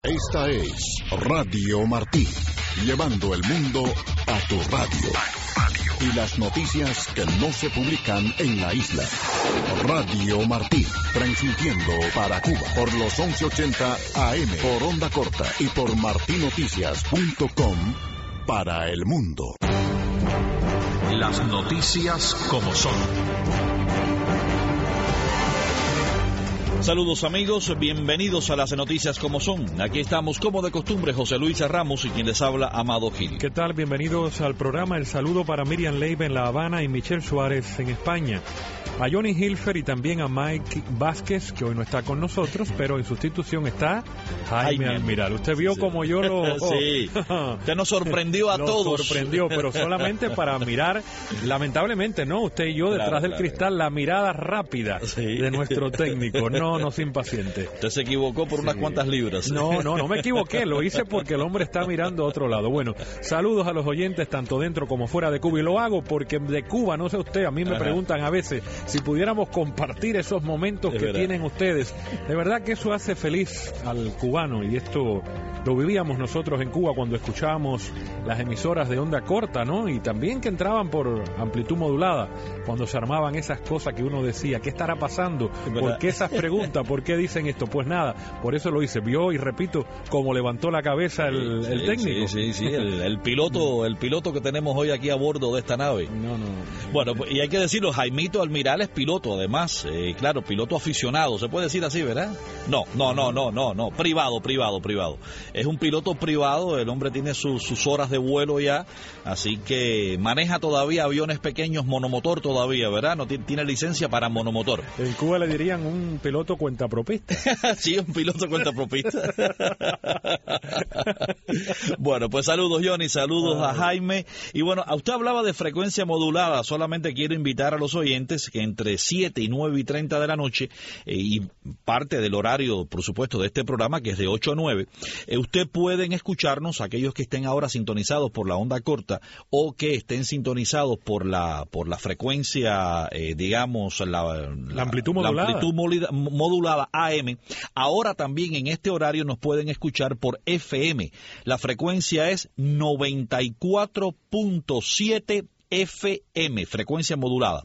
Esta es Radio Martí, llevando el mundo a tu radio. Y las noticias que no se publican en la isla. Radio Martí, transmitiendo para Cuba por los 1180 AM, por onda corta y por martinoticias.com para el mundo. Las noticias como son. Saludos amigos, bienvenidos a las noticias como son. Aquí estamos como de costumbre, José Luis Ramos y quien les habla, Amado Gil. ¿Qué tal? Bienvenidos al programa. El saludo para Miriam Leiva en La Habana y Michelle Suárez en España. A Johnny Hilfer y también a Mike Vázquez, que hoy no está con nosotros, pero en sustitución está Jaime Almiral. Usted vio como yo lo... Sí, usted nos sorprendió a todos. Nos sorprendió, pero solamente para mirar, lamentablemente, ¿no? Usted y yo detrás del cristal, la mirada rápida de nuestro técnico. No se impaciente. Usted se equivocó por unas cuantas libras. No me equivoqué, lo hice porque el hombre está mirando a otro lado. Bueno, saludos a los oyentes tanto dentro como fuera de Cuba, y lo hago porque de Cuba, no sé usted, a mí me preguntan a veces si pudiéramos compartir esos momentos que tienen ustedes. De verdad que eso hace feliz al cubano, y esto lo vivíamos nosotros en Cuba cuando escuchábamos las emisoras de onda corta, ¿no? Y también que entraban por amplitud modulada, cuando se armaban esas cosas que uno decía, ¿qué estará pasando? ¿Por qué esas preguntas? ¿Por qué dicen esto? Pues nada, por eso lo hice. Vio, y repito, como levantó la cabeza el técnico. Sí, el piloto que tenemos hoy aquí a bordo de esta nave. No. Bueno, y hay que decirlo, Jaimito Almiral es piloto, además, claro, piloto aficionado, se puede decir así, ¿verdad? No, privado. Es un piloto privado, el hombre tiene sus horas de vuelo ya, así que maneja todavía aviones pequeños, monomotor todavía, ¿verdad? No tiene licencia para monomotor. En Cuba le dirían un piloto cuentapropista. Sí, un piloto cuentapropista. Bueno, pues saludos Johnny, saludos a Jaime. Y bueno, a usted hablaba de frecuencia modulada, solamente quiero invitar a los oyentes que entre 7 y 9 y 30 de la noche, y parte del horario, por supuesto, de este programa, que es de 8 a 9, usted pueden escucharnos, aquellos que estén ahora sintonizados por la onda corta o que estén sintonizados por la frecuencia, digamos, la amplitud modulada AM. Ahora también en este horario nos pueden escuchar por FM. La frecuencia es 94.7 FM, frecuencia modulada,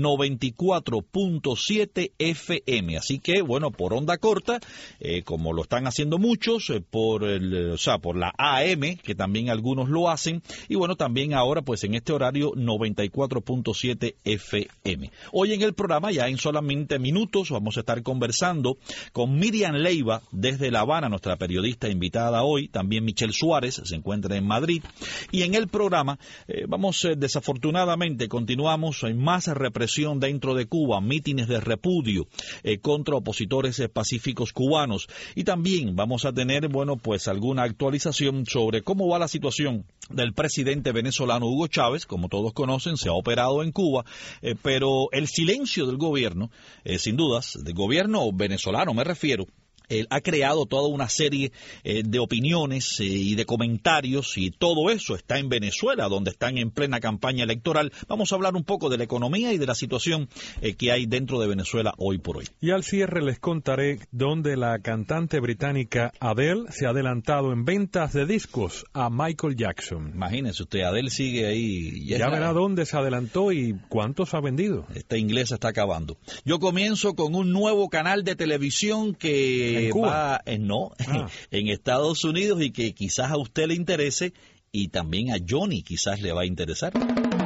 94.7 FM. Así que, bueno, por onda corta, como lo están haciendo muchos, por la AM, que también algunos lo hacen, y bueno, también ahora, pues en este horario, 94.7 FM. Hoy en el programa, ya en solamente minutos, vamos a estar conversando con Miriam Leiva desde La Habana, nuestra periodista invitada hoy, también Michelle Suárez, se encuentra en Madrid, y en el programa vamos desafortunadamente continuamos, hay más represión dentro de Cuba, mítines de repudio contra opositores pacíficos cubanos, y también vamos a tener, bueno, pues alguna actualización sobre cómo va la situación del presidente venezolano Hugo Chávez. Como todos conocen, se ha operado en Cuba, pero el silencio del gobierno, sin dudas, del gobierno venezolano me refiero, ha creado toda una serie de opiniones y de comentarios, y todo eso está en Venezuela, donde están en plena campaña electoral. Vamos a hablar un poco de la economía y de la situación que hay dentro de Venezuela hoy por hoy. Y al cierre les contaré dónde la cantante británica Adele se ha adelantado en ventas de discos a Michael Jackson. Imagínese usted, Adele sigue ahí. Ya verá dónde se adelantó y cuántos ha vendido. Esta inglesa está acabando. Yo comienzo con un nuevo canal de televisión que ¿En Cuba? va en Estados Unidos, y que quizás a usted le interese, y también a Johnny quizás le va a interesar.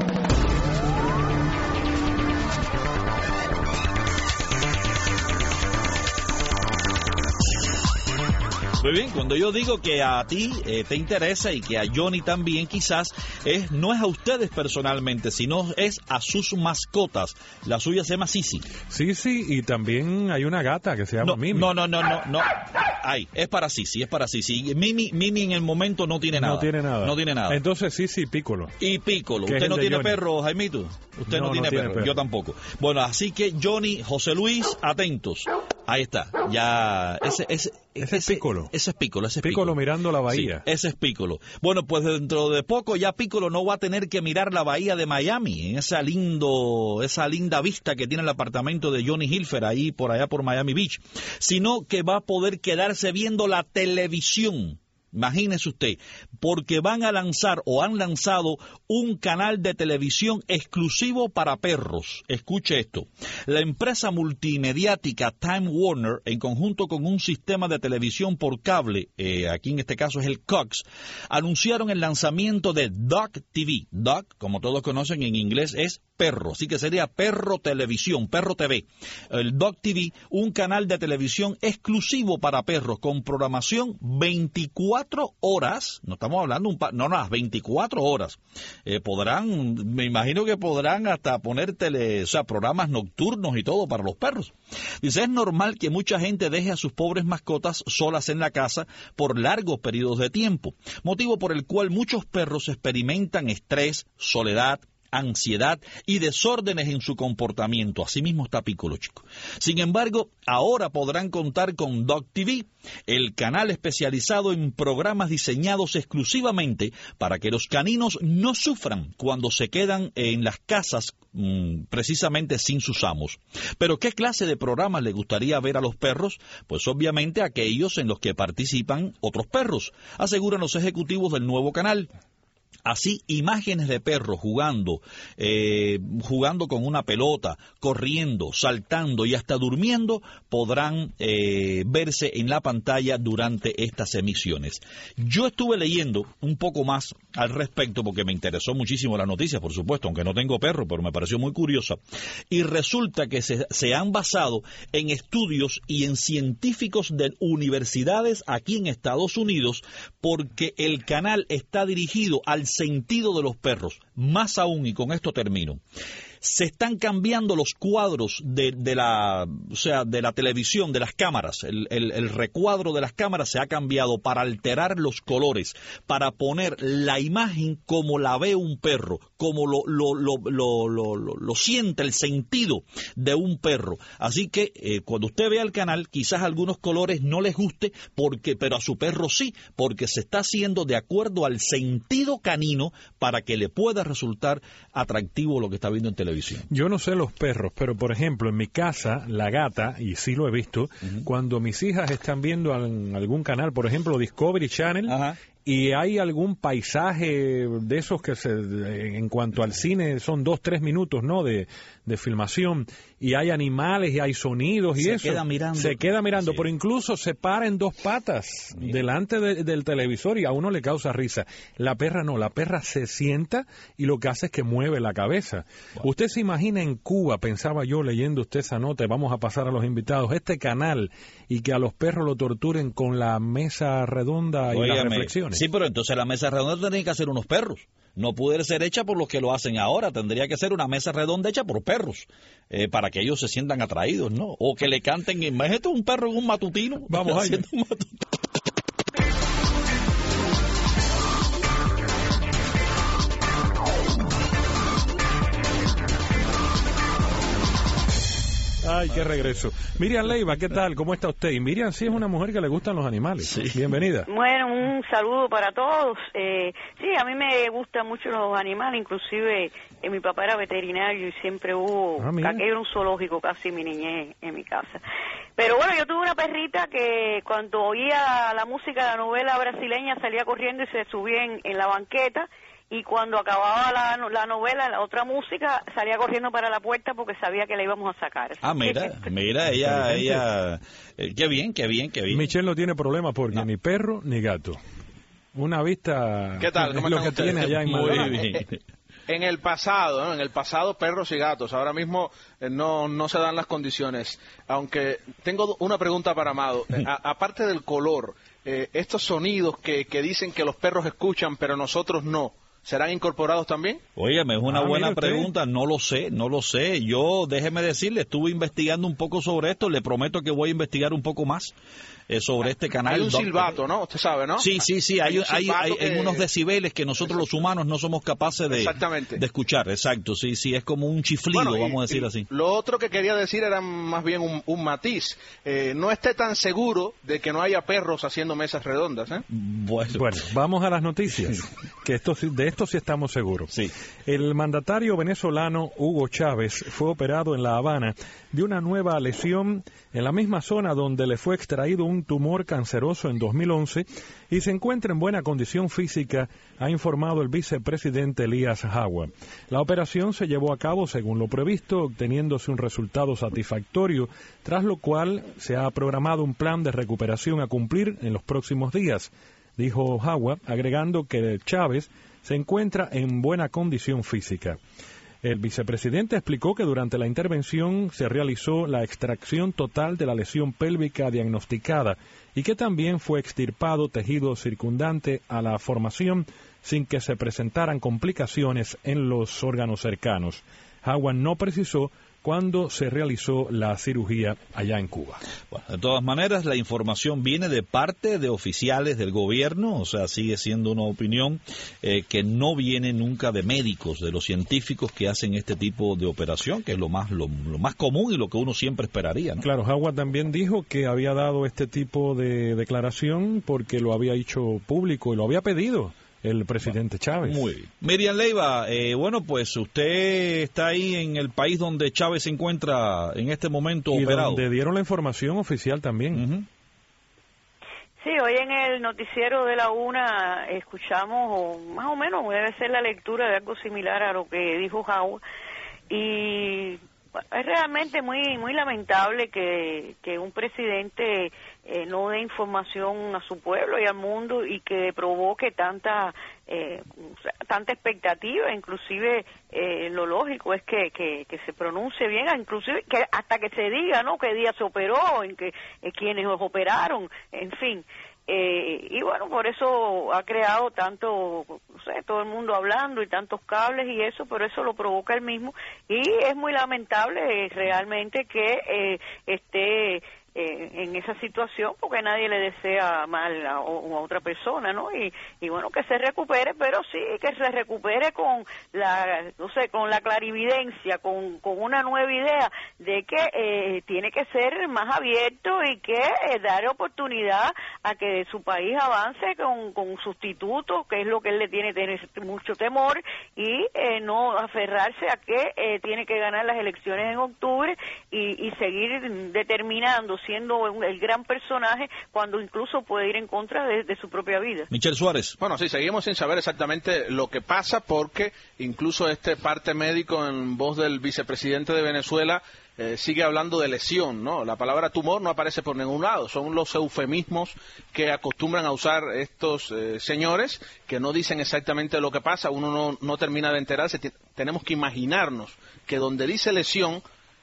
Muy bien, cuando yo digo que a ti te interesa y que a Johnny también, quizás no es a ustedes personalmente, sino es a sus mascotas. La suya se llama Sisi. Sí, y también hay una gata que se llama Mimi. No. Ay, es para Sisi. Mimi en el momento no tiene nada. No tiene nada. Entonces Sisi y Piccolo. Y Piccolo. ¿Usted no tiene perro, Jaimito? Usted no tiene perro. Yo tampoco. Bueno, así que Johnny, José Luis, atentos. Ahí está, ya, ese es Piccolo. Ese es Piccolo. Piccolo mirando la bahía. Sí, ese es Piccolo. Bueno, pues dentro de poco ya Piccolo no va a tener que mirar la bahía de Miami, en esa linda vista que tiene el apartamento de Johnny Hilfer ahí por allá por Miami Beach, sino que va a poder quedarse viendo la televisión. Imagínese usted, porque van a lanzar o han lanzado un canal de televisión exclusivo para perros. Escuche esto. La empresa multimediática Time Warner, en conjunto con un sistema de televisión por cable, aquí en este caso es el Cox, anunciaron el lanzamiento de Dog TV. Dog, como todos conocen en inglés, es perro, así que sería Perro Televisión, Perro TV. El Dog TV, un canal de televisión exclusivo para perros con programación 24 horas, no estamos hablando las 24 horas. Me imagino que podrán hasta poner programas nocturnos y todo para los perros. Dice, es normal que mucha gente deje a sus pobres mascotas solas en la casa por largos periodos de tiempo, motivo por el cual muchos perros experimentan estrés, soledad, ansiedad y desórdenes en su comportamiento. Así mismo está Piccolo, chico. Sin embargo, ahora podrán contar con Dog TV, el canal especializado en programas diseñados exclusivamente para que los caninos no sufran cuando se quedan en las casas precisamente sin sus amos. Pero ¿qué clase de programas le gustaría ver a los perros? Pues obviamente aquellos en los que participan otros perros, aseguran los ejecutivos del nuevo canal. Así, imágenes de perros jugando con una pelota, corriendo, saltando y hasta durmiendo podrán verse en la pantalla durante estas emisiones. Yo estuve leyendo un poco más al respecto porque me interesó muchísimo la noticia, por supuesto, aunque no tengo perro, pero me pareció muy curiosa. Y resulta que se han basado en estudios y en científicos de universidades aquí en Estados Unidos, porque el canal está dirigido al sentido de los perros. Más aún, y con esto termino, se están cambiando los cuadros de la televisión, de las cámaras. El recuadro de las cámaras se ha cambiado para alterar los colores, para poner la imagen como la ve un perro, como lo siente, el sentido de un perro. Así que cuando usted vea el canal, quizás algunos colores no les guste, pero a su perro sí, porque se está haciendo de acuerdo al sentido canino para que le pueda resultar atractivo lo que está viendo en televisión. Yo no sé los perros, pero por ejemplo en mi casa, la gata, y sí lo he visto, cuando mis hijas están viendo algún canal, por ejemplo Discovery Channel, y hay algún paisaje de esos que en cuanto al cine son 2-3 minutos, ¿no?, de filmación, y hay animales y hay sonidos y se queda mirando, sí. Pero incluso se para en dos patas delante del televisor y a uno le causa risa. La perra no, la perra se sienta y lo que hace es que mueve la cabeza. Wow. Usted se imagina en Cuba, pensaba yo leyendo usted esa nota, y vamos a pasar a los invitados, este canal, y que a los perros lo torturen con la mesa redonda y las reflexiones. Sí, pero entonces la mesa redonda tendría que hacer unos perros. No puede ser hecha por los que lo hacen ahora. Tendría que ser una mesa redonda hecha por perros, para que ellos se sientan atraídos, ¿no? O que le canten. Imagínate un perro en un matutino. Vamos ahí. Ay, qué regreso. Miriam Leiva, ¿qué tal? ¿Cómo está usted? Y Miriam sí es una mujer que le gustan los animales. Sí. Bienvenida. Bueno, un saludo para todos. Sí, a mí me gustan mucho los animales, inclusive mi papá era veterinario y siempre hubo, aquello era un zoológico casi mi niñez en mi casa. Pero bueno, yo tuve una perrita que cuando oía la música de la novela brasileña salía corriendo y se subía en la banqueta. Y cuando acababa la novela, la otra música, salía corriendo para la puerta porque sabía que la íbamos a sacar. Ah, mira, ella qué bien. Michelle no tiene problema porque ni perro ni gato. Una vista. ¿Qué tal? ¿Cómo lo que ustedes? Tiene allá en Madrid. En el pasado, ¿no? En el pasado perros y gatos. Ahora mismo no se dan las condiciones. Aunque tengo una pregunta para Amado. Aparte del color, estos sonidos que dicen que los perros escuchan, pero nosotros no, ¿serán incorporados también? Óyeme, es una buena pregunta, no lo sé. Yo, déjeme decirle, estuve investigando un poco sobre esto, le prometo que voy a investigar un poco más. sobre este canal. Hay un silbato, ¿no? Usted sabe, ¿no? Sí, hay unos decibeles que nosotros los humanos no somos capaces de escuchar. Exacto, sí, es como un chiflido, vamos a decir así. Lo otro que quería decir era más bien un matiz. No esté tan seguro de que no haya perros haciendo mesas redondas, ¿eh? Bueno, vamos a las noticias, que de esto sí estamos seguros. Sí. El mandatario venezolano Hugo Chávez fue operado en La Habana de una nueva lesión en la misma zona donde le fue extraído un tumor canceroso en 2011 y se encuentra en buena condición física, ha informado el vicepresidente Elías Jagua. La operación se llevó a cabo según lo previsto, obteniéndose un resultado satisfactorio, tras lo cual se ha programado un plan de recuperación a cumplir en los próximos días, dijo Jagua, agregando que Chávez se encuentra en buena condición física. El vicepresidente explicó que durante la intervención se realizó la extracción total de la lesión pélvica diagnosticada y que también fue extirpado tejido circundante a la formación sin que se presentaran complicaciones en los órganos cercanos. Jagua no precisó cuándo se realizó la cirugía allá en Cuba. Bueno, de todas maneras, la información viene de parte de oficiales del gobierno, o sea, sigue siendo una opinión que no viene nunca de médicos, de los científicos que hacen este tipo de operación, que es lo más común y lo que uno siempre esperaría, ¿no? Claro, Jagua también dijo que había dado este tipo de declaración porque lo había hecho público y lo había pedido el presidente Chávez. Muy bien. Miriam Leiva, pues usted está ahí en el país donde Chávez se encuentra en este momento operado. Y donde dieron la información oficial también. Sí, hoy en el noticiero de la UNA escuchamos, o más o menos debe ser la lectura de algo similar a lo que dijo Jagua, y es realmente muy lamentable que un presidente no dé información a su pueblo y al mundo y que provoque tanta expectativa. Inclusive lo lógico es que se pronuncie bien, inclusive que hasta que se diga, ¿no?, qué día se operó, en que quienes los operaron, en fin. Y bueno, por eso ha creado tanto, todo el mundo hablando y tantos cables y eso, pero eso lo provoca él mismo y es muy lamentable realmente que esté en esa situación, porque nadie le desea mal a otra persona, ¿no? Y bueno, que se recupere, pero sí que se recupere con con la clarividencia, con una nueva idea de que tiene que ser más abierto y que dar oportunidad a que su país avance con sustitutos, que es lo que él le tiene mucho temor, y no aferrarse a que tiene que ganar las elecciones en octubre y seguir determinando, siendo el gran personaje, cuando incluso puede ir en contra de su propia vida. Michel Suárez. Bueno, sí, seguimos sin saber exactamente lo que pasa, porque incluso este parte médico, en voz del vicepresidente de Venezuela, sigue hablando de lesión, ¿no? La palabra tumor no aparece por ningún lado. Son los eufemismos que acostumbran a usar estos señores, que no dicen exactamente lo que pasa. Uno no termina de enterarse. Tenemos que imaginarnos que donde dice lesión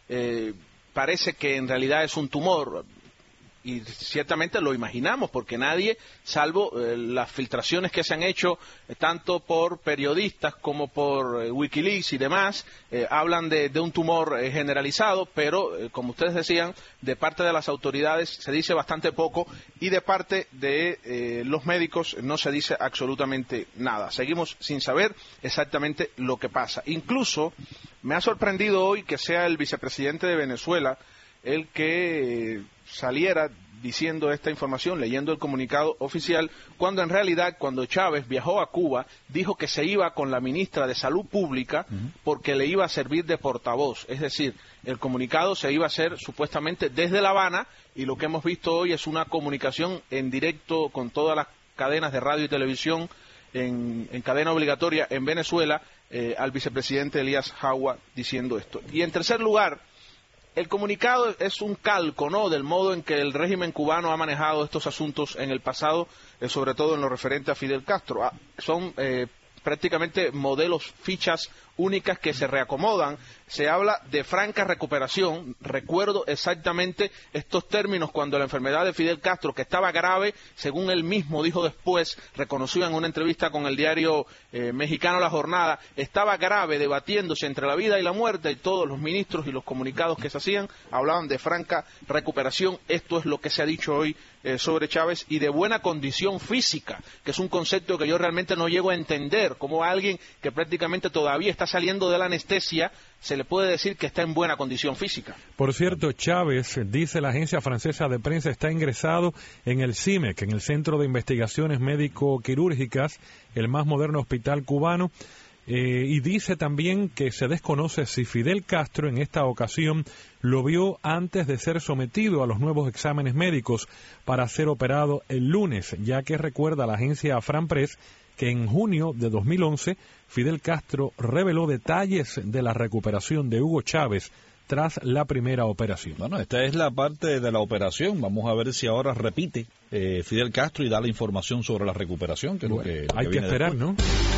parece que en realidad es un tumor. Y ciertamente lo imaginamos, porque nadie, salvo las filtraciones que se han hecho tanto por periodistas como por Wikileaks y demás, hablan de un tumor generalizado, pero como ustedes decían, de parte de las autoridades se dice bastante poco, y de parte de los médicos no se dice absolutamente nada. Seguimos sin saber exactamente lo que pasa. Incluso me ha sorprendido hoy que sea el vicepresidente de Venezuela el que saliera diciendo esta información, leyendo el comunicado oficial, cuando en realidad, cuando Chávez viajó a Cuba, dijo que se iba con la ministra de Salud Pública porque le iba a servir de portavoz. Es decir, el comunicado se iba a hacer supuestamente desde La Habana, y lo que hemos visto hoy es una comunicación en directo con todas las cadenas de radio y televisión en cadena obligatoria en Venezuela, al vicepresidente Elías Jagua diciendo esto. Y en tercer lugar, el comunicado es un calco, ¿no?, del modo en que el régimen cubano ha manejado estos asuntos en el pasado, sobre todo en lo referente a Fidel Castro. Son prácticamente modelos, fichas únicas que se reacomodan. Se habla de franca recuperación. Recuerdo exactamente estos términos cuando la enfermedad de Fidel Castro, que estaba grave, según él mismo dijo después, reconoció en una entrevista con el diario mexicano La Jornada, estaba grave, debatiéndose entre la vida y la muerte, y todos los ministros y los comunicados que se hacían hablaban de franca recuperación. Esto es lo que se ha dicho hoy sobre Chávez, y de buena condición física, que es un concepto que yo realmente no llego a entender, como a alguien que prácticamente todavía está saliendo de la anestesia se le puede decir que está en buena condición física. Por cierto, Chávez, dice la agencia francesa de prensa, está ingresado en el CIMEC, en el Centro de Investigaciones Médico-Quirúrgicas, el más moderno hospital cubano, y dice también que se desconoce si Fidel Castro en esta ocasión lo vio antes de ser sometido a los nuevos exámenes médicos para ser operado el lunes, ya que recuerda la agencia Franpress que en junio de 2011 Fidel Castro reveló detalles de la recuperación de Hugo Chávez tras la primera operación. Bueno, esta es la parte de la operación. Vamos a ver si ahora repite Fidel Castro y da la información sobre la recuperación. Que bueno, es lo que hay que esperar, después, ¿no?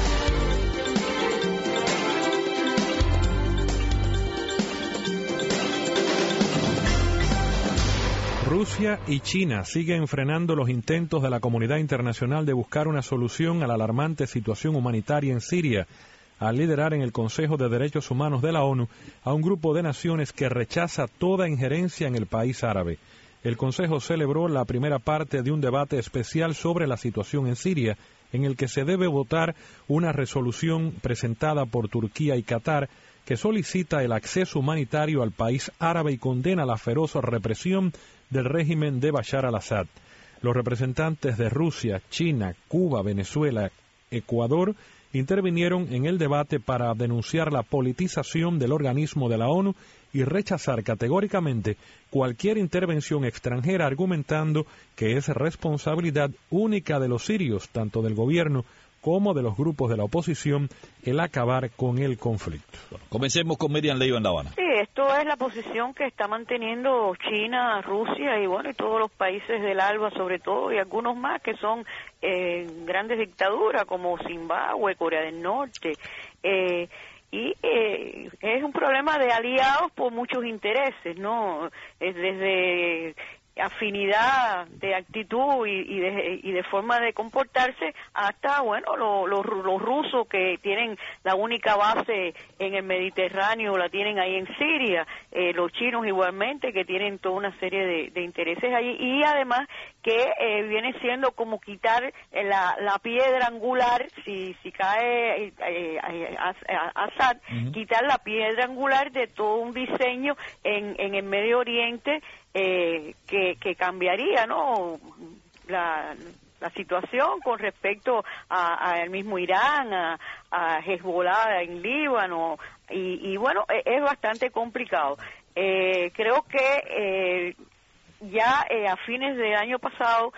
Rusia y China siguen frenando los intentos de la comunidad internacional de buscar una solución a la alarmante situación humanitaria en Siria, al liderar en el Consejo de Derechos Humanos de la ONU a un grupo de naciones que rechaza toda injerencia en el país árabe. El Consejo celebró la primera parte de un debate especial sobre la situación en Siria, en el que se debe votar una resolución presentada por Turquía y Qatar que solicita el acceso humanitario al país árabe y condena la feroz represión del régimen de Bashar al-Assad. Los representantes de Rusia, China, Cuba, Venezuela, Ecuador intervinieron en el debate para denunciar la politización del organismo de la ONU y rechazar categóricamente cualquier intervención extranjera, argumentando que es responsabilidad única de los sirios, tanto del gobierno como de los grupos de la oposición, el acabar con el conflicto. Bueno, comencemos con Miriam Leiva en La Habana. Sí, esto es la posición que está manteniendo China, Rusia y bueno, y todos los países del ALBA sobre todo, y algunos más que son grandes dictaduras como Zimbabue, Corea del Norte, y es un problema de aliados por muchos intereses, ¿no? Desde afinidad de actitud y de forma de comportarse hasta, bueno, los rusos que tienen la única base en el Mediterráneo, la tienen ahí en Siria, los chinos igualmente que tienen toda una serie de intereses allí, y además que viene siendo como quitar la piedra angular, si cae Assad, quitar la piedra angular de todo un diseño en el Medio Oriente, que cambiaría, ¿no?, la situación con respecto al mismo Irán, a Hezbollah en Líbano, y bueno, es bastante complicado. Creo que ya a fines del año pasado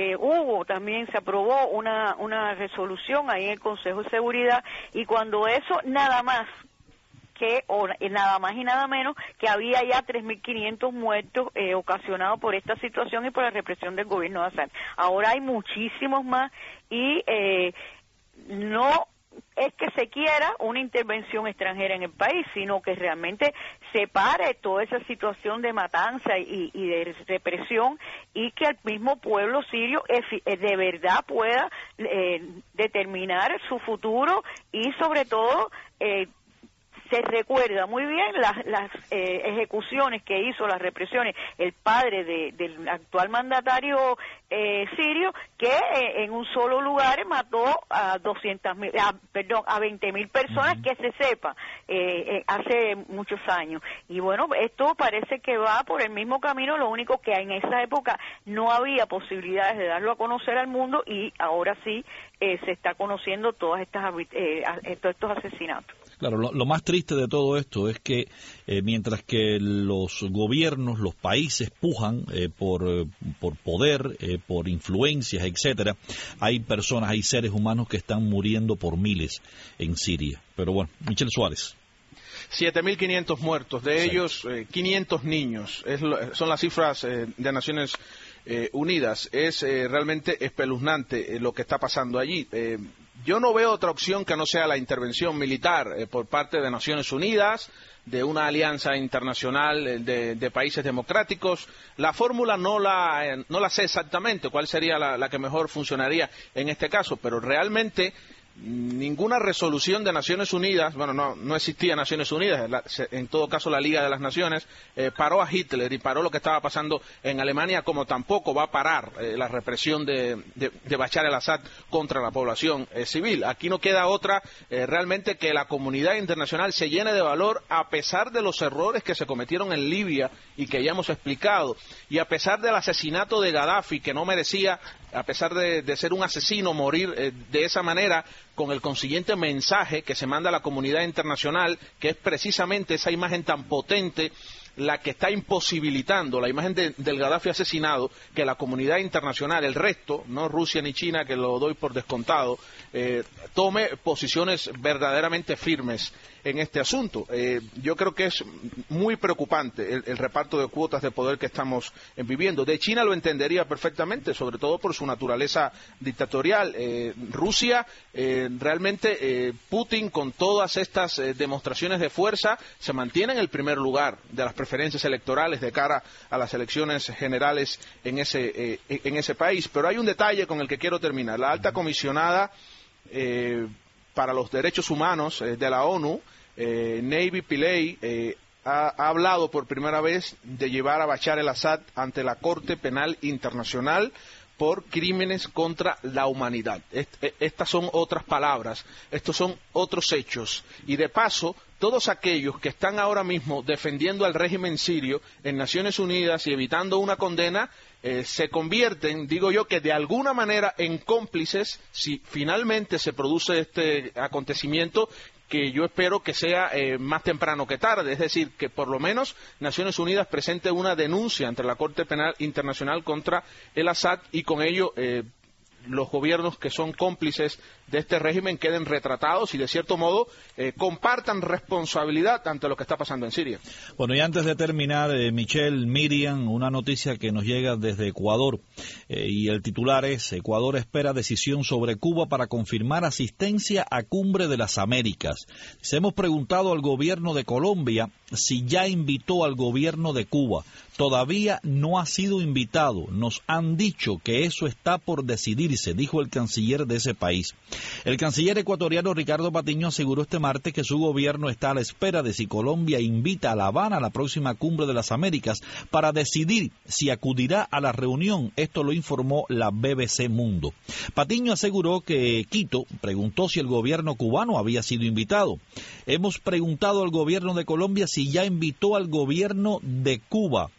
se aprobó una resolución ahí en el Consejo de Seguridad, y cuando eso nada más y nada menos que había ya 3.500 muertos ocasionados por esta situación y por la represión del gobierno de Assad. Ahora hay muchísimos más, y no es que se quiera una intervención extranjera en el país, sino que realmente se pare toda esa situación de matanza y de represión, y que el mismo pueblo sirio de verdad pueda determinar su futuro, y sobre todo se recuerda muy bien las ejecuciones que hizo, las represiones, el padre del actual mandatario sirio, que en un solo lugar mató a 20.000 personas, que se sepa, hace muchos años. Y bueno, esto parece que va por el mismo camino, lo único que en esa época no había posibilidades de darlo a conocer al mundo, y ahora sí se está conociendo todos estos asesinatos. Claro, lo más triste de todo esto es que mientras que los gobiernos, los países pujan por poder, por influencias, etcétera, hay personas, hay seres humanos que están muriendo por miles en Siria. Pero bueno, Michel Suárez. 7.500 muertos, de ellos 500 niños, son las cifras de Naciones Unidas. Es realmente espeluznante lo que está pasando allí. yo no veo otra opción que no sea la intervención militar por parte de Naciones Unidas, de una alianza internacional de países democráticos. La fórmula no la sé exactamente cuál sería la que mejor funcionaría en este caso, pero realmente ninguna resolución de Naciones Unidas, bueno, no existía Naciones Unidas, en todo caso la Liga de las Naciones, paró a Hitler y paró lo que estaba pasando en Alemania, como tampoco va a parar la represión de Bashar al-Assad contra la población civil. Aquí no queda otra realmente que la comunidad internacional se llene de valor a pesar de los errores que se cometieron en Libia y que ya hemos explicado, y a pesar del asesinato de Gaddafi, que no merecía, a pesar de ser un asesino, morir de esa manera, con el consiguiente mensaje que se manda a la comunidad internacional, que es precisamente esa imagen tan potente la que está imposibilitando, la imagen del Gaddafi asesinado, que la comunidad internacional, el resto, no Rusia ni China, que lo doy por descontado, tome posiciones verdaderamente firmes en este asunto. Yo creo que es muy preocupante el reparto de cuotas de poder que estamos viviendo. De China lo entendería perfectamente, sobre todo por su naturaleza dictatorial. Rusia, realmente Putin, con todas estas demostraciones de fuerza, se mantiene en el primer lugar de las preferencias electorales de cara a las elecciones generales en ese país. Pero hay un detalle con el que quiero terminar. La alta comisionada para los derechos humanos de la ONU, Navy Pillay, ha hablado por primera vez de llevar a Bashar al-Assad ante la Corte Penal Internacional por crímenes contra la humanidad. Estas son otras palabras, estos son otros hechos. Y de paso, todos aquellos que están ahora mismo defendiendo al régimen sirio en Naciones Unidas y evitando una condena, se convierten, digo yo, que de alguna manera en cómplices si finalmente se produce este acontecimiento, que yo espero que sea más temprano que tarde, es decir, que por lo menos Naciones Unidas presente una denuncia ante la Corte Penal Internacional contra el Assad y con ello los gobiernos que son cómplices de este régimen queden retratados y de cierto modo compartan responsabilidad ante lo que está pasando en Siria. Bueno, y antes de terminar, Michelle, Miriam, una noticia que nos llega desde Ecuador y el titular es: Ecuador espera decisión sobre Cuba para confirmar asistencia a Cumbre de las Américas. Hemos preguntado al gobierno de Colombia si ya invitó al gobierno de Cuba. Todavía no ha sido invitado. Nos han dicho que eso está por decidirse, dijo el canciller de ese país. El canciller ecuatoriano Ricardo Patiño aseguró este martes que su gobierno está a la espera de si Colombia invita a La Habana a la próxima Cumbre de las Américas para decidir si acudirá a la reunión. Esto lo informó la BBC Mundo. Patiño aseguró que Quito preguntó si el gobierno cubano había sido invitado. Hemos preguntado al gobierno de Colombia si ya invitó al gobierno de Cuba.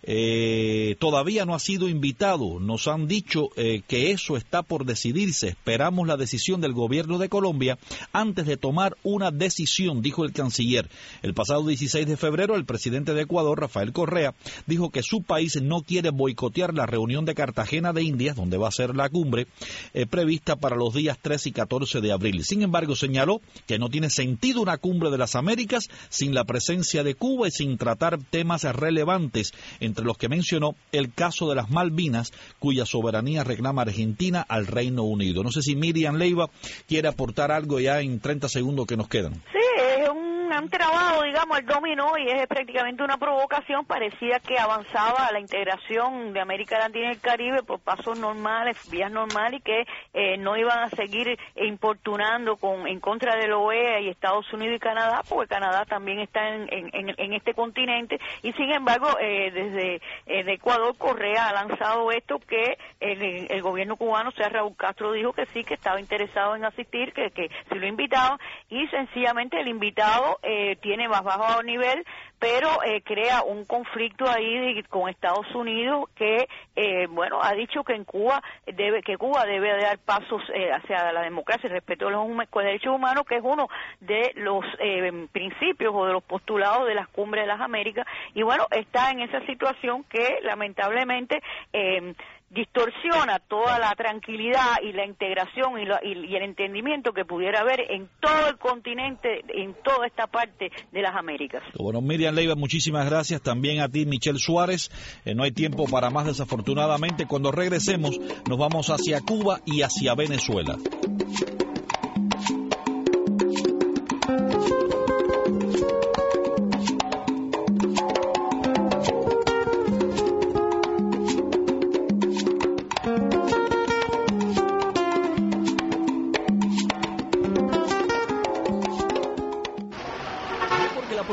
Todavía no ha sido invitado. Nos han dicho que eso está por decidirse. Esperamos la decisión del gobierno de Colombia antes de tomar una decisión, dijo el canciller. El pasado 16 de febrero, el presidente de Ecuador, Rafael Correa, dijo que su país no quiere boicotear la reunión de Cartagena de Indias, donde va a ser la cumbre prevista para los días 3 y 14 de abril. Sin embargo, señaló que no tiene sentido una cumbre de las Américas sin la presencia de Cuba y sin tratar temas relevantes, entre los que mencionó el caso de las Malvinas, cuya soberanía reclama Argentina al Reino Unido. No sé si Miriam Leiva quiere aportar algo ya en 30 segundos que nos quedan. Sí, han trabado, digamos, el dominó y es prácticamente una provocación. Parecía que avanzaba la integración de América Latina y el Caribe por pasos normales, vías normales, y que no iban a seguir importunando en contra de la OEA y Estados Unidos y Canadá, porque Canadá también está en este continente, y sin embargo, desde de Ecuador, Correa ha lanzado esto, que el gobierno cubano, o sea, Raúl Castro, dijo que sí, que estaba interesado en asistir, que si lo invitaban, y sencillamente el invitado tiene más bajo nivel, pero crea un conflicto ahí con Estados Unidos que, ha dicho que Cuba debe dar pasos hacia la democracia y respeto de los derechos humanos, que es uno de los principios o de los postulados de las cumbres de las Américas, y está en esa situación que lamentablemente distorsiona toda la tranquilidad y la integración y el entendimiento que pudiera haber en todo el continente, en toda esta parte de las Américas. Bueno, Miriam Leiva, muchísimas gracias. También a ti, Michelle Suárez. No hay tiempo para más, desafortunadamente. Cuando regresemos, nos vamos hacia Cuba y hacia Venezuela.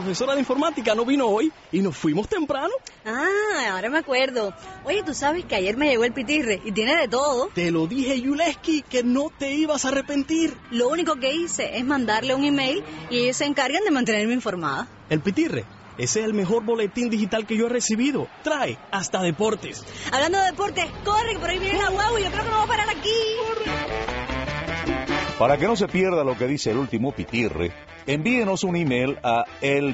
profesora de informática no vino hoy y nos fuimos temprano. Ah, ahora me acuerdo. Oye, tú sabes que ayer me llegó el pitirre y tiene de todo. Te lo dije, Yuleski, que no te ibas a arrepentir. Lo único que hice es mandarle un email y ellos se encargan de mantenerme informada. El pitirre. Ese es el mejor boletín digital que yo he recibido. Trae hasta deportes. Hablando de deportes, corre, que por ahí viene la guagua y yo creo que no va a parar aquí. Para que no se pierda lo que dice el último pitirre, envíenos un email a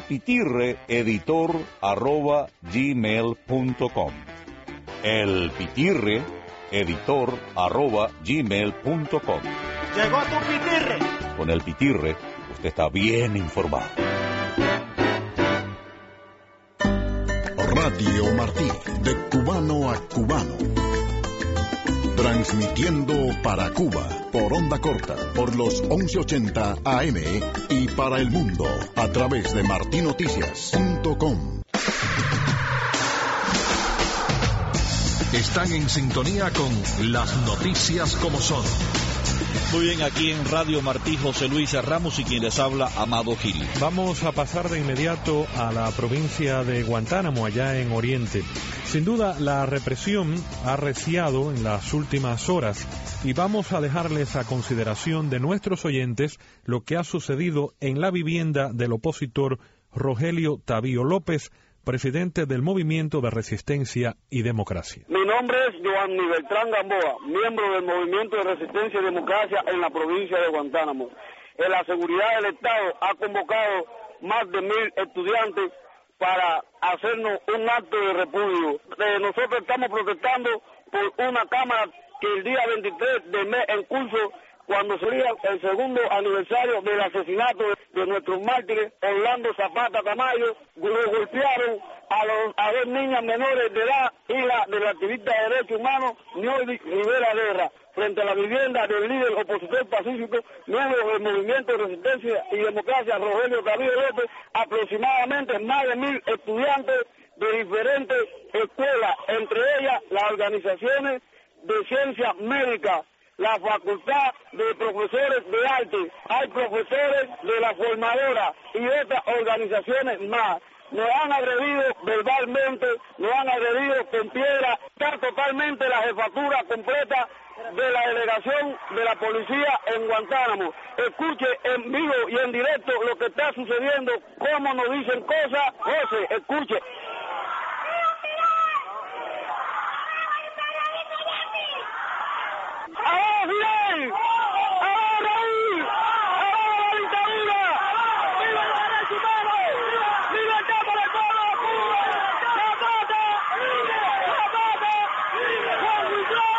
elpitirreeditor@gmail.com. elpitirreeditor@gmail.com. Llegó tu pitirre. Con el pitirre, usted está bien informado. Radio Martí, de cubano a cubano. Transmitiendo para Cuba, por onda corta, por los 1180 AM y para el mundo, a través de martinoticias.com. Están en sintonía con las noticias como son. Muy bien, aquí en Radio Martí, José Luis Ramos y quien les habla, Amado Gil. Vamos a pasar de inmediato a la provincia de Guantánamo, allá en Oriente. Sin duda, la represión ha arreciado en las últimas horas y vamos a dejarles a consideración de nuestros oyentes lo que ha sucedido en la vivienda del opositor Rogelio Tavío López, presidente del Movimiento de Resistencia y Democracia. Mi nombre es Giovanni Beltrán Gamboa, miembro del Movimiento de Resistencia y Democracia en la provincia de Guantánamo. La seguridad del Estado ha convocado más de 1,000 estudiantes para hacernos un acto de repudio. Nosotros estamos protestando por una cámara que el día 23 del mes en curso, cuando sería el segundo aniversario del asesinato de nuestros mártires, Orlando Zapata Tamayo, golpearon a dos niñas menores de edad, hija del activista de derechos humanos, Nioli Rivera Guerra, frente a la vivienda del líder opositor pacífico, miembro del Movimiento de Resistencia y Democracia, Rogelio Tavío López. Aproximadamente más de 1,000 estudiantes de diferentes escuelas, entre ellas las organizaciones de ciencias médicas, la Facultad de Profesores de Arte, hay profesores de la formadora y otras organizaciones más. Nos han agredido verbalmente, nos han agredido con piedra, está totalmente la jefatura completa de la delegación de la policía en Guantánamo. Escuche en vivo y en directo lo que está sucediendo, cómo nos dicen cosas. José, escuche. ¡Abajo, Fidel! ¡Abajo, Raúl! ¡Abajo la dictadura! ¡Viva el derecho humano! ¡Libertad para el pueblo de Cuba! ¡Zapata! ¡Zapata! ¡Juan Guaidó!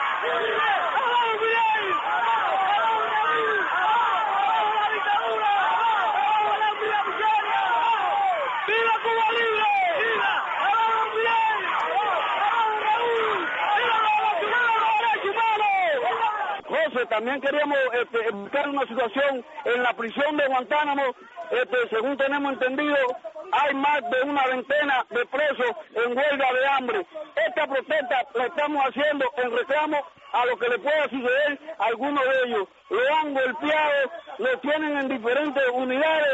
¡Abajo, Fidel! ¡Abajo, Raúl! ¡Abajo la dictadura! ¡Abajo la miseria! ¡Viva Cuba libre! ¡Abajo, Fidel! ¡Abajo, Raúl! ¡Viva los derechos humanos! José, también queríamos buscar una situación en la prisión de Guantánamo. Según tenemos entendido, hay más de una veintena de presos en huelga de hambre. Esta protesta la estamos haciendo en reclamo a lo que le pueda suceder a algunos de ellos. Lo han golpeado, lo tienen en diferentes unidades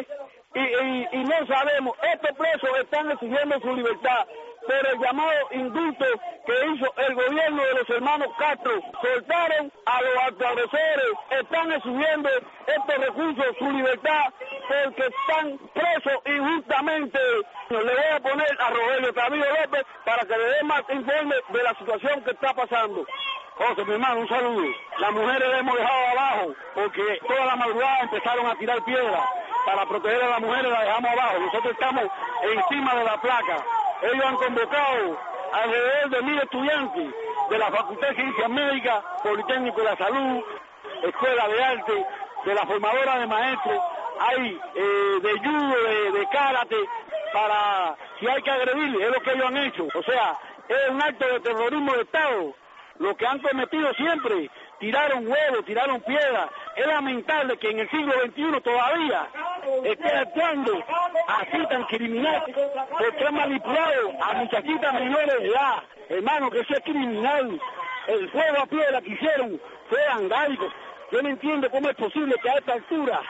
y no sabemos. Estos presos están exigiendo su libertad. Pero el llamado indulto que hizo el gobierno de los hermanos Castro, soltaron a los agresores, están exigiendo estos recursos, su libertad, porque están presos injustamente. Le voy a poner a Rogelio Tavío López para que le dé más informe de la situación que está pasando. José, mi hermano, un saludo. Las mujeres las hemos dejado abajo porque toda la madrugada empezaron a tirar piedras. Para proteger a las mujeres las dejamos abajo. Nosotros estamos encima de la placa. Ellos han convocado alrededor de 1,000 estudiantes de la Facultad de Ciencias Médicas, Politécnico de la Salud, Escuela de Arte, de la formadora de maestros, hay de judo, de karate, para si hay que agredirle, es lo que ellos han hecho. O sea, es un acto de terrorismo de Estado, lo que han cometido siempre. Tiraron huevos, tiraron piedras. Es lamentable que en el siglo XXI todavía esté actuando así tan criminal, porque han manipulado a muchachitas menores de edad. Hermano, que eso es criminal. El fuego a piedra que hicieron fue vandálico. Yo no entiendo cómo es posible que a esta altura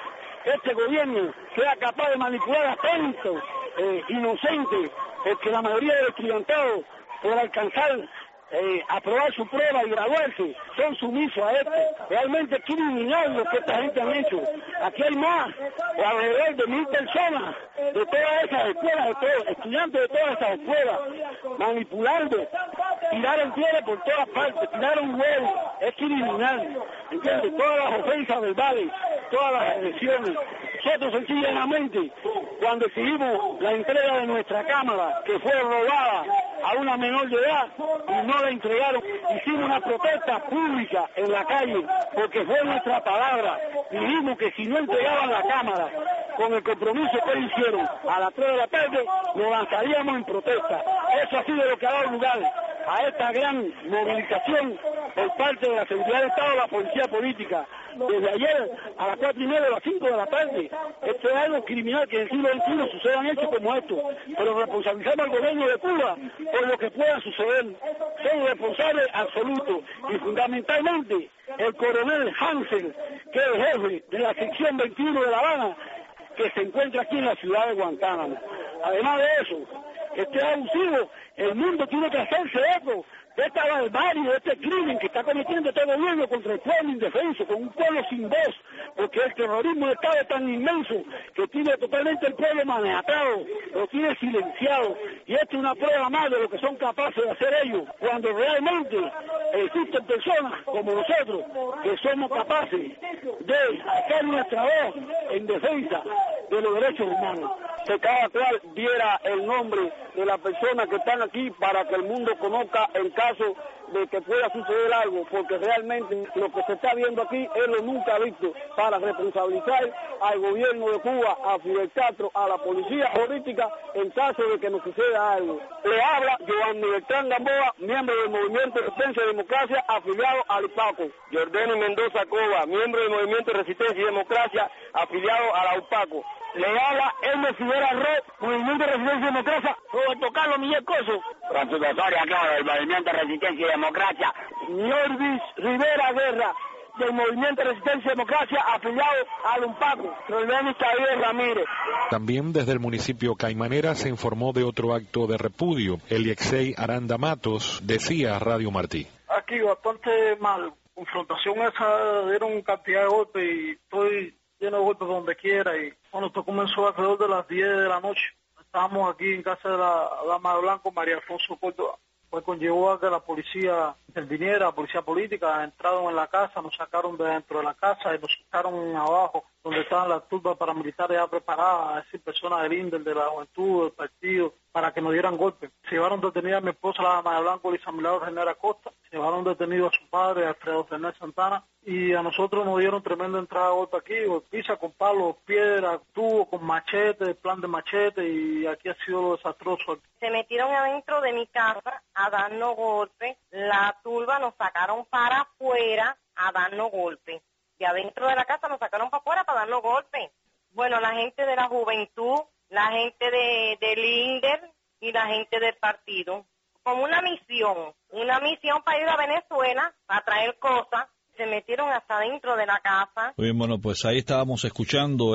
este gobierno sea capaz de manipular a tantos inocentes, porque la mayoría del estudiantado, por alcanzar aprobar su prueba y graduarse, son sumisos a esto. Realmente criminal lo que esta gente han hecho. Aquí hay más, alrededor de 1.000 personas de todas esas escuelas, de todos, estudiantes de todas esas escuelas, manipulando, tiraron piedras por todas partes, tiraron huevos, es criminal, ¿entiendes? Todas las ofensas verbales, todas las agresiones. Nosotros sencillamente, cuando exigimos la entrega de nuestra cámara, que fue robada a una menor de edad y no la entregaron, hicimos una protesta pública en la calle, porque fue nuestra palabra. Dijimos que si no entregaban la cámara, con el compromiso que hicieron, a las 3 de la tarde nos lanzaríamos en protesta. Eso ha sido lo que ha dado lugar a esta gran movilización por parte de la Seguridad del Estado y la Policía Política. Desde ayer a las 4:30 a las 5 de la tarde. Esto es algo criminal, que en el siglo XXI sucedan hechos como estos. Pero responsabilizamos al gobierno de Cuba por lo que pueda suceder. Son responsables absolutos. Y fundamentalmente el coronel Hansel, que es el jefe de la sección 21 de La Habana, que se encuentra aquí en la ciudad de Guantánamo. Además de eso, este es abusivo. El mundo tiene que hacerse eco de esta barbarie, de este crimen que está cometiendo este gobierno contra el pueblo indefenso, con un pueblo sin voz, porque el terrorismo del Estado es tan inmenso que tiene totalmente el pueblo manejado, lo tiene silenciado, y esto es una prueba más de lo que son capaces de hacer ellos, cuando realmente existen personas como nosotros, que somos capaces de hacer nuestra voz en defensa de los derechos humanos. Que cada cual diera el nombre de las personas que están aquí para que el mundo conozca el caso de que pueda suceder algo, porque realmente lo que se está viendo aquí es lo nunca visto, para responsabilizar al gobierno de Cuba, a Fidel Castro, a la policía política en caso de que nos suceda algo. Le habla Joan Beltrán Gamboa, miembro del Movimiento de Resistencia y Democracia, afiliado al UPACO. Jordani Mendoza Cova, miembro del Movimiento de Resistencia y Democracia, afiliado a la UPACO. Le habla Hermes Figuera Red, Movimiento de Resistencia y Democracia, Roberto Carlos Miguel Coso. Francisco Soria, claro, del Movimiento de Resistencia y Democracia. Norvis Rivera Guerra, del Movimiento de Resistencia y Democracia, afiliado al UNPACO. Rolveni Javier Ramírez. También desde el municipio Caimanera se informó de otro acto de repudio. Eliexei Aranda Matos decía a Radio Martí. Aquí bastante mal. Confrontación esa, dieron cantidad de golpes y estoy lleno de golpes donde quiera. Y bueno, esto comenzó alrededor de las 10 de la noche. Estábamos aquí en casa de la dama de blanco, María Alfonso Córdoba. Pues conllevó a que la policía interviniera, la policía política, entraron en la casa, nos sacaron de dentro de la casa y nos sacaron abajo, donde estaban las turbas paramilitares ya preparadas, es decir, personas del INDEL, de la juventud, del partido, para que nos dieran golpes. Se llevaron detenida a mi esposa, la dama de blanco, Elisa Milagro René Acosta, se llevaron detenido a su padre, Alfredo Fernández Santana, y a nosotros nos dieron tremenda entrada de golpe aquí, golpiza con palos, piedras, tubo, con machete, plan de machete, y aquí ha sido lo desastroso. Se metieron adentro de mi casa a darnos golpes, la turba nos sacaron para afuera a darnos golpes. De adentro de la casa nos sacaron para afuera para darnos golpes. Bueno, la gente de la juventud, la gente del INDER y la gente del partido, como una misión para ir a Venezuela, para traer cosas. Se metieron hasta dentro de la casa. Muy bien, bueno, pues ahí estábamos escuchando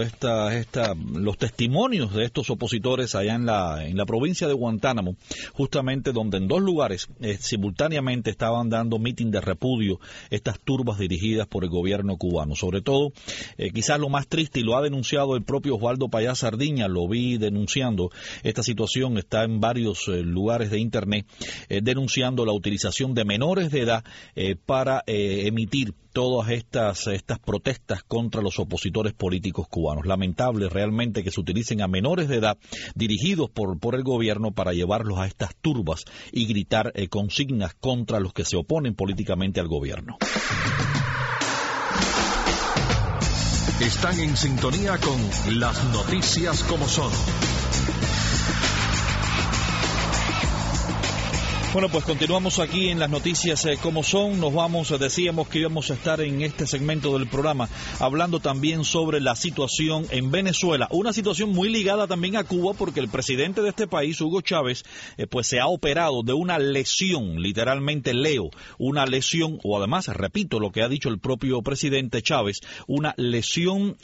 los testimonios de estos opositores allá en la provincia de Guantánamo, justamente donde en dos lugares simultáneamente estaban dando mitin de repudio estas turbas dirigidas por el gobierno cubano. Sobre todo, quizás lo más triste, y lo ha denunciado el propio Osvaldo Payá Sardiña, lo vi denunciando esta situación, está en varios lugares de internet, denunciando la utilización de menores de edad para emitir todas estas protestas contra los opositores políticos cubanos. Lamentable realmente que se utilicen a menores de edad dirigidos por el gobierno para llevarlos a estas turbas y gritar consignas contra los que se oponen políticamente al gobierno. Están en sintonía con las noticias como son. Bueno, pues continuamos aquí en las noticias como son. Nos vamos, decíamos que íbamos a estar en este segmento del programa hablando también sobre la situación en Venezuela, una situación muy ligada también a Cuba, porque el presidente de este país, Hugo Chávez, pues se ha operado de una lesión, literalmente leo, una lesión, o además, repito lo que ha dicho el propio presidente Chávez, una lesión,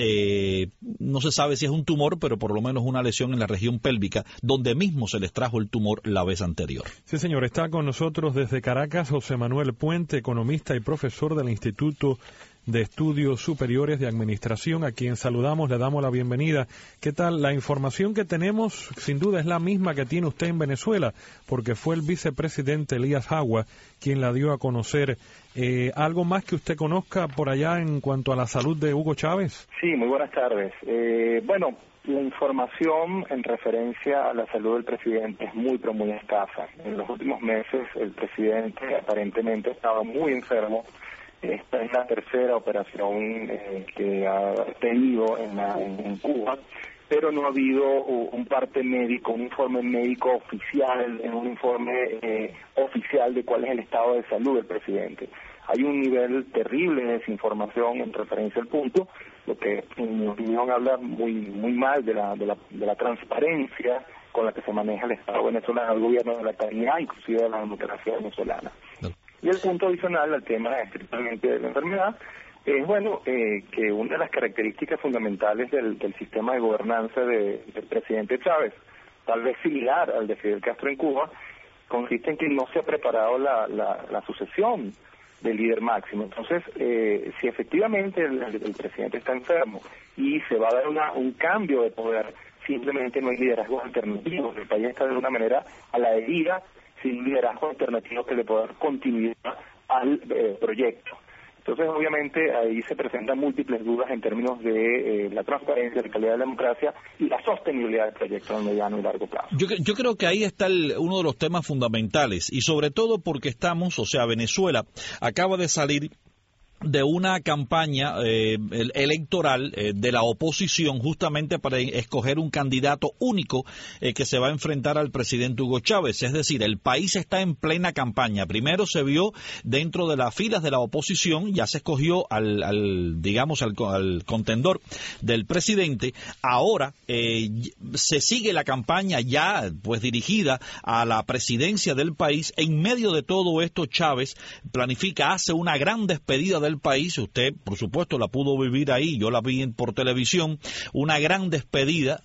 no se sabe si es un tumor, pero por lo menos una lesión en la región pélvica, donde mismo se les trajo el tumor la vez anterior. Sí, señor. Está con nosotros desde Caracas José Manuel Puente, economista y profesor del Instituto de Estudios Superiores de Administración, a quien saludamos, le damos la bienvenida. ¿Qué tal? La información que tenemos, sin duda, es la misma que tiene usted en Venezuela, porque fue el vicepresidente Elías Jagua quien la dio a conocer. ¿Algo más que usted conozca por allá en cuanto a la salud de Hugo Chávez? Sí, muy buenas tardes. Bueno, la información en referencia a la salud del presidente es muy, pero muy escasa. En los últimos meses el presidente aparentemente estaba muy enfermo. Esta es la tercera operación que ha tenido en Cuba, pero no ha habido un parte médico, un informe médico oficial, un informe oficial de cuál es el estado de salud del presidente. Hay un nivel terrible de desinformación en referencia al punto, lo que en mi opinión habla muy mal de la transparencia con la que se maneja el Estado venezolano, el gobierno de la calidad, inclusive de la democracia venezolana. Y el punto adicional al tema estrictamente de la enfermedad es, bueno, que una de las características fundamentales del sistema de gobernanza del presidente Chávez, tal vez similar al de Fidel Castro en Cuba, consiste en que no se ha preparado la sucesión del líder máximo. Entonces, si efectivamente el presidente está enfermo y se va a dar un cambio de poder, simplemente no hay liderazgos alternativos. El país está de una manera a la deriva, sin liderazgo alternativo que le pueda dar continuidad al proyecto. Entonces, obviamente, ahí se presentan múltiples dudas en términos de la transparencia, la calidad de la democracia y la sostenibilidad del proyecto a mediano y largo plazo. Yo creo que ahí está uno de los temas fundamentales, y sobre todo porque Venezuela acaba de salir de una campaña electoral de la oposición justamente para escoger un candidato único que se va a enfrentar al presidente Hugo Chávez. Es decir, el país está en plena campaña. Primero se vio dentro de las filas de la oposición, ya se escogió al contendor del presidente. Ahora se sigue la campaña ya pues dirigida a la presidencia del país. En medio de todo esto, Chávez hace una gran despedida del país. Usted, por supuesto, la pudo vivir ahí, yo la vi por televisión, una gran despedida,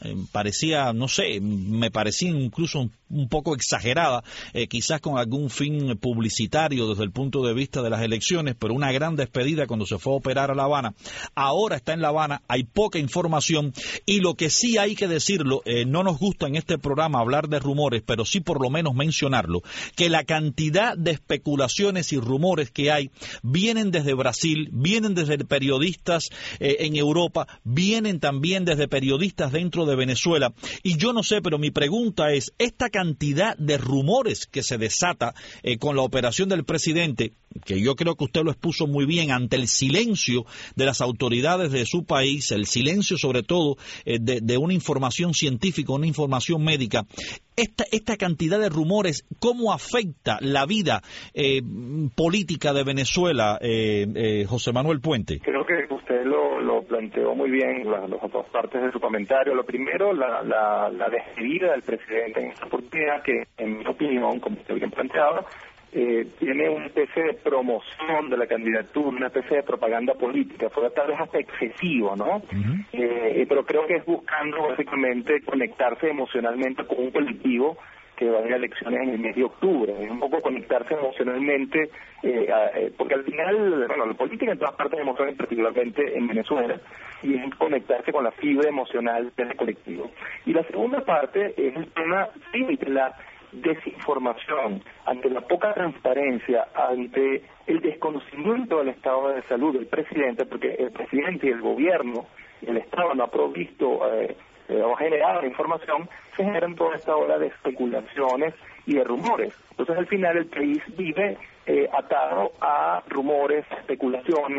me parecía incluso un poco exagerada, quizás con algún fin publicitario desde el punto de vista de las elecciones, pero una gran despedida cuando se fue a operar a La Habana. Ahora está en La Habana, hay poca información, y lo que sí hay que decirlo, no nos gusta en este programa hablar de rumores, pero sí por lo menos mencionarlo, que la cantidad de especulaciones y rumores que hay vienen desde Brasil, vienen desde periodistas en Europa, vienen también desde periodistas dentro de Venezuela, y yo no sé, pero mi pregunta es, esta cantidad de rumores que se desata con la operación del presidente, que yo creo que usted lo expuso muy bien, ante el silencio de las autoridades de su país, el silencio sobre todo de una información científica, una información médica, esta cantidad de rumores, ¿cómo afecta la vida política de Venezuela, José Manuel Puente? Creo que usted lo planteó muy bien, las dos partes de su comentario. Lo primero, la despedida del presidente en esta oportunidad, que en mi opinión, como usted bien planteaba, tiene una especie de promoción de la candidatura, una especie de propaganda política, fue tal vez hasta excesivo, ¿no? Pero creo que es buscando básicamente conectarse emocionalmente con un colectivo que va a ir a elecciones en el mes de octubre, es un poco conectarse emocionalmente, porque al final, la política en todas partes emociona, particularmente en Venezuela, y es conectarse con la fibra emocional del colectivo. Y la segunda parte es el tema, la desinformación, ante la poca transparencia, ante el desconocimiento del estado de salud del presidente, porque el presidente y el gobierno, el Estado no ha provisto o generado la información, se generan toda esta ola de especulaciones y de rumores. Entonces al final el país vive atado a rumores, especulaciones,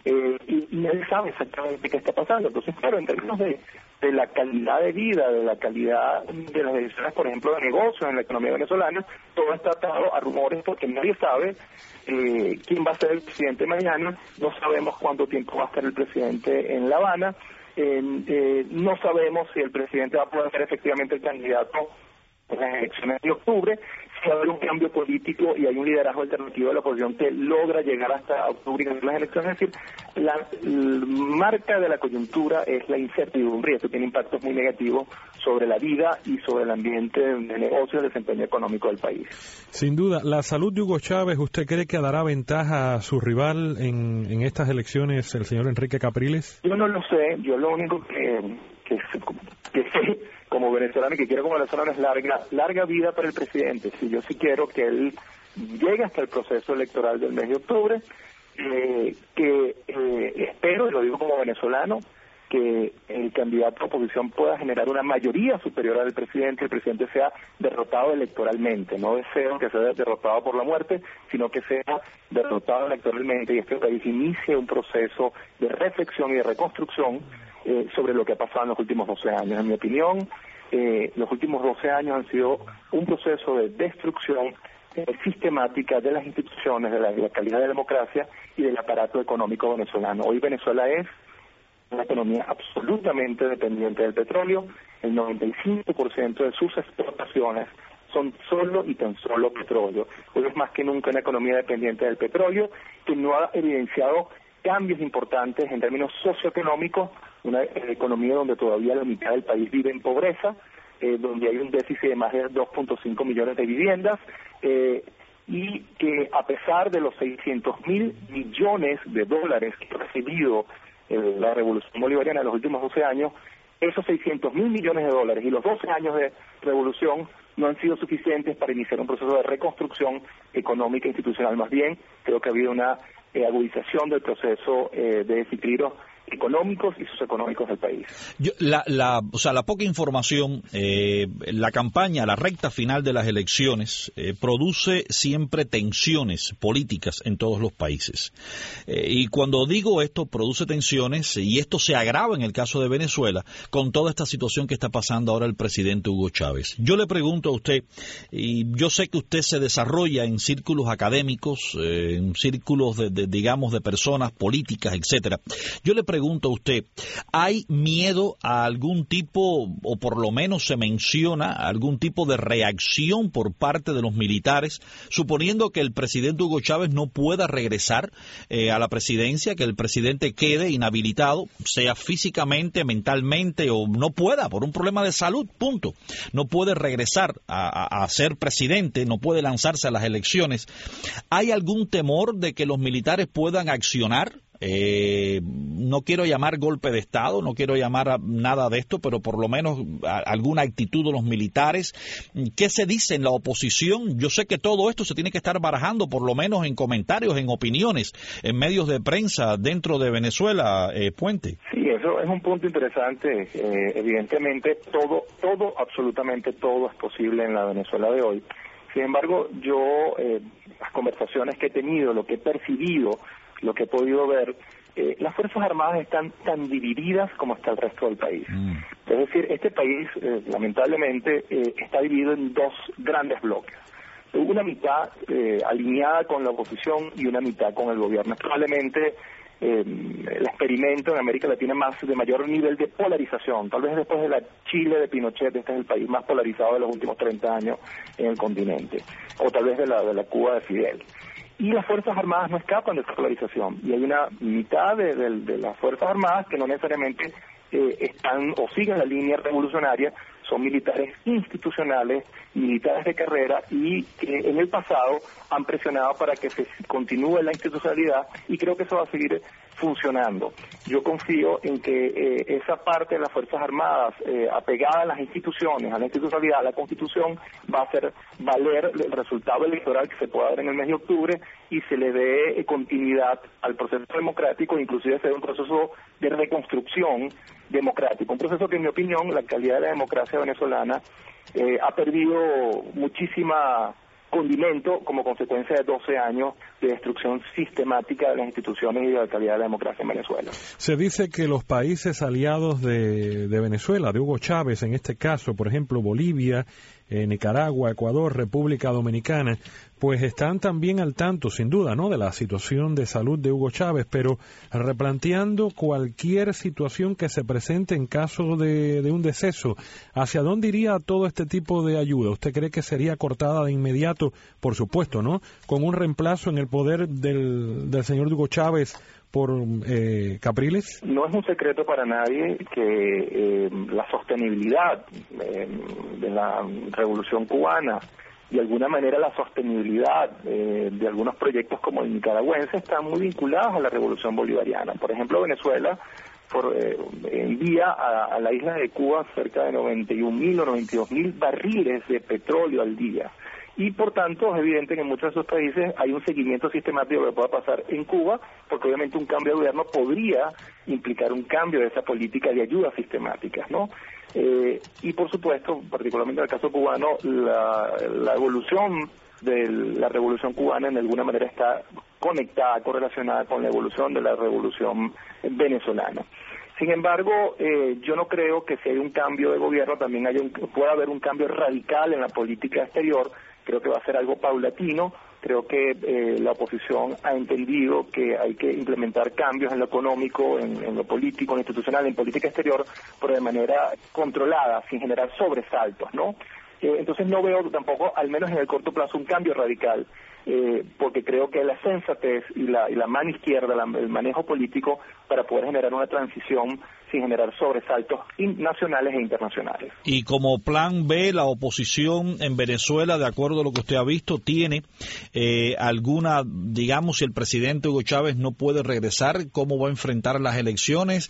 y nadie sabe exactamente qué está pasando. Entonces, claro, en términos de la calidad de vida, de la calidad de las decisiones, por ejemplo, de negocios en la economía venezolana, todo está atado a rumores porque nadie sabe quién va a ser el presidente mañana, no sabemos cuánto tiempo va a estar el presidente en La Habana, no sabemos si el presidente va a poder ser efectivamente el candidato en las elecciones de octubre, si va a haber un cambio político y hay un liderazgo alternativo de la oposición que logra llegar hasta octubre y ganar las elecciones. Es decir, la marca de la coyuntura es la incertidumbre y eso tiene impactos muy negativos sobre la vida y sobre el ambiente de negocio y el desempeño económico del país. Sin duda, la salud de Hugo Chávez, ¿usted cree que dará ventaja a su rival en estas elecciones, el señor Enrique Capriles? Yo no lo sé, yo lo único que sé como venezolano y que quiero como venezolano es larga vida para el presidente. Si yo sí quiero que él llegue hasta el proceso electoral del mes de octubre, espero, y lo digo como venezolano, que el candidato a oposición pueda generar una mayoría superior al presidente, el presidente sea derrotado electoralmente. No deseo que sea derrotado por la muerte, sino que sea derrotado electoralmente y este país inicie un proceso de reflexión y de reconstrucción sobre lo que ha pasado en los últimos 12 años. En mi opinión, los últimos 12 años han sido un proceso de destrucción sistemática de las instituciones, de la calidad de democracia y del aparato económico venezolano. Hoy Venezuela es una economía absolutamente dependiente del petróleo. El 95% de sus exportaciones son solo y tan solo petróleo. Hoy es más que nunca una economía dependiente del petróleo que no ha evidenciado cambios importantes en términos socioeconómicos, una economía donde todavía la mitad del país vive en pobreza, donde hay un déficit de más de 2.5 millones de viviendas, y que a pesar de los 600.000 millones de dólares que ha recibido la revolución bolivariana en los últimos 12 años, esos 600.000 millones de dólares y los 12 años de revolución no han sido suficientes para iniciar un proceso de reconstrucción económica e institucional. Más bien, creo que ha habido una agudización del proceso de desequilibrios económicos y socioeconómicos del país. La poca información, la campaña, la recta final de las elecciones produce siempre tensiones políticas en todos los países. Y cuando digo esto, produce tensiones, y esto se agrava en el caso de Venezuela, con toda esta situación que está pasando ahora el presidente Hugo Chávez. Yo le pregunto a usted, y yo sé que usted se desarrolla en círculos académicos, en círculos de personas políticas, etcétera. Yo le pregunto a usted, ¿hay miedo a algún tipo, o por lo menos se menciona algún tipo de reacción por parte de los militares, suponiendo que el presidente Hugo Chávez no pueda regresar a la presidencia, que el presidente quede inhabilitado, sea físicamente, mentalmente, o no pueda, por un problema de salud, punto? No puede regresar a ser presidente, no puede lanzarse a las elecciones. ¿Hay algún temor de que los militares puedan accionar? No quiero llamar golpe de Estado, no quiero llamar a nada de esto, pero por lo menos alguna actitud de los militares. ¿Qué se dice en la oposición? Yo sé que todo esto se tiene que estar barajando, por lo menos en comentarios, en opiniones, en medios de prensa dentro de Venezuela, Puente. Sí, eso es un punto interesante. Evidentemente, todo, absolutamente todo es posible en la Venezuela de hoy. Sin embargo, yo, las conversaciones que he tenido, lo que he percibido, lo que he podido ver, las Fuerzas Armadas están tan divididas como está el resto del país. Es decir, este país, lamentablemente, está dividido en dos grandes bloques. Una mitad alineada con la oposición y una mitad con el gobierno. Probablemente el experimento en América Latina de mayor nivel de polarización. Tal vez después de la Chile de Pinochet, este es el país más polarizado de los últimos 30 años en el continente. O tal vez de la Cuba de Fidel. Y las Fuerzas Armadas no escapan de esta polarización. Y hay una mitad de las Fuerzas Armadas que no necesariamente están o siguen la línea revolucionaria, son militares institucionales, militares de carrera y que en el pasado han presionado para que se continúe la institucionalidad y creo que eso va a seguir funcionando. Yo confío en que esa parte de las Fuerzas Armadas apegada a las instituciones, a la institucionalidad, a la Constitución, va a hacer valer el resultado electoral que se pueda dar en el mes de octubre y se le dé continuidad al proceso democrático, inclusive sea un proceso de reconstrucción democrático, un proceso que en mi opinión la calidad de la democracia venezolana ha perdido muchísima condimento como consecuencia de 12 años de destrucción sistemática de las instituciones y de la calidad de la democracia en Venezuela. Se dice que los países aliados de Venezuela, de Hugo Chávez en este caso, por ejemplo Bolivia, Nicaragua, Ecuador, República Dominicana, pues están también al tanto, sin duda, ¿no?, de la situación de salud de Hugo Chávez, pero replanteando cualquier situación que se presente en caso de un deceso. ¿Hacia dónde iría todo este tipo de ayuda? ¿Usted cree que sería cortada de inmediato, por supuesto, ¿no?, con un reemplazo en el poder del señor Hugo Chávez por Capriles? No es un secreto para nadie que la sostenibilidad de la Revolución Cubana y de alguna manera la sostenibilidad de algunos proyectos como el nicaragüense están muy vinculados a la Revolución Bolivariana. Por ejemplo, Venezuela envía a la isla de Cuba cerca de 91.000 o 92.000 barriles de petróleo al día. Y por tanto es evidente que en muchos de esos países hay un seguimiento sistemático de lo que pueda pasar en Cuba, porque obviamente un cambio de gobierno podría implicar un cambio de esa política de ayudas sistemáticas, ¿no? Y por supuesto, particularmente en el caso cubano, la evolución de la revolución cubana en alguna manera está conectada, correlacionada con la evolución de la revolución venezolana. Sin embargo, yo no creo que si hay un cambio de gobierno también pueda haber un cambio radical en la política exterior. Creo que va a ser algo paulatino. Creo que la oposición ha entendido que hay que implementar cambios en lo económico, en lo político, en lo institucional, en política exterior, pero de manera controlada, sin generar sobresaltos, ¿no? Entonces no veo tampoco, al menos en el corto plazo, un cambio radical, porque creo que la sensatez y la mano izquierda, el manejo político, para poder generar una transición sin generar sobresaltos nacionales e internacionales. Y como plan B, la oposición en Venezuela, de acuerdo a lo que usted ha visto, tiene alguna, digamos, si el presidente Hugo Chávez no puede regresar, ¿cómo va a enfrentar las elecciones?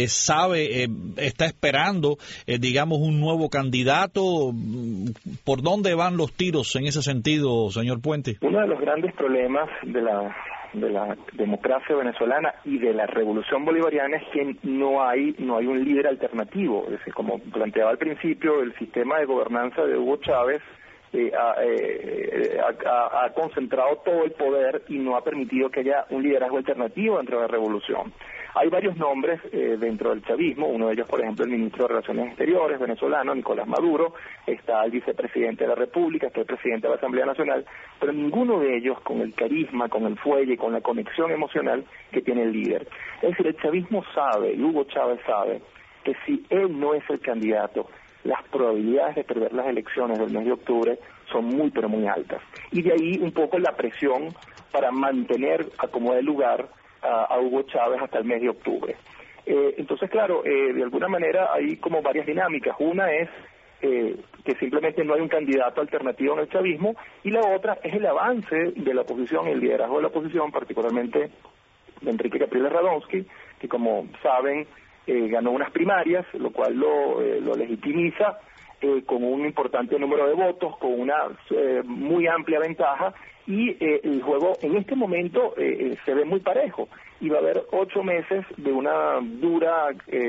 ¿Está esperando, digamos, un nuevo candidato? ¿Por dónde van los tiros en ese sentido, señor Puente? Uno de los grandes problemas de la democracia venezolana y de la revolución bolivariana es que no hay un líder alternativo. Es decir, como planteaba al principio, el sistema de gobernanza de Hugo Chávez ha concentrado todo el poder y no ha permitido que haya un liderazgo alternativo dentro de la revolución. Hay varios nombres dentro del chavismo, uno de ellos, por ejemplo, el ministro de Relaciones Exteriores venezolano, Nicolás Maduro, está el vicepresidente de la República, está el presidente de la Asamblea Nacional, pero ninguno de ellos con el carisma, con el fuelle, con la conexión emocional que tiene el líder. Es decir, el chavismo sabe, y Hugo Chávez sabe, que si él no es el candidato, las probabilidades de perder las elecciones del mes de octubre son muy, pero muy altas. Y de ahí un poco la presión para mantener a como de lugar a Hugo Chávez hasta el mes de octubre. Entonces, claro, de alguna manera hay como varias dinámicas. Una es que simplemente no hay un candidato alternativo en el chavismo, y la otra es el avance de la oposición, el liderazgo de la oposición, particularmente de Enrique Capriles Radonsky, que como saben ganó unas primarias, lo cual lo legitimiza con un importante número de votos, con una muy amplia ventaja, y el juego en este momento se ve muy parejo, y va a haber 8 meses de una dura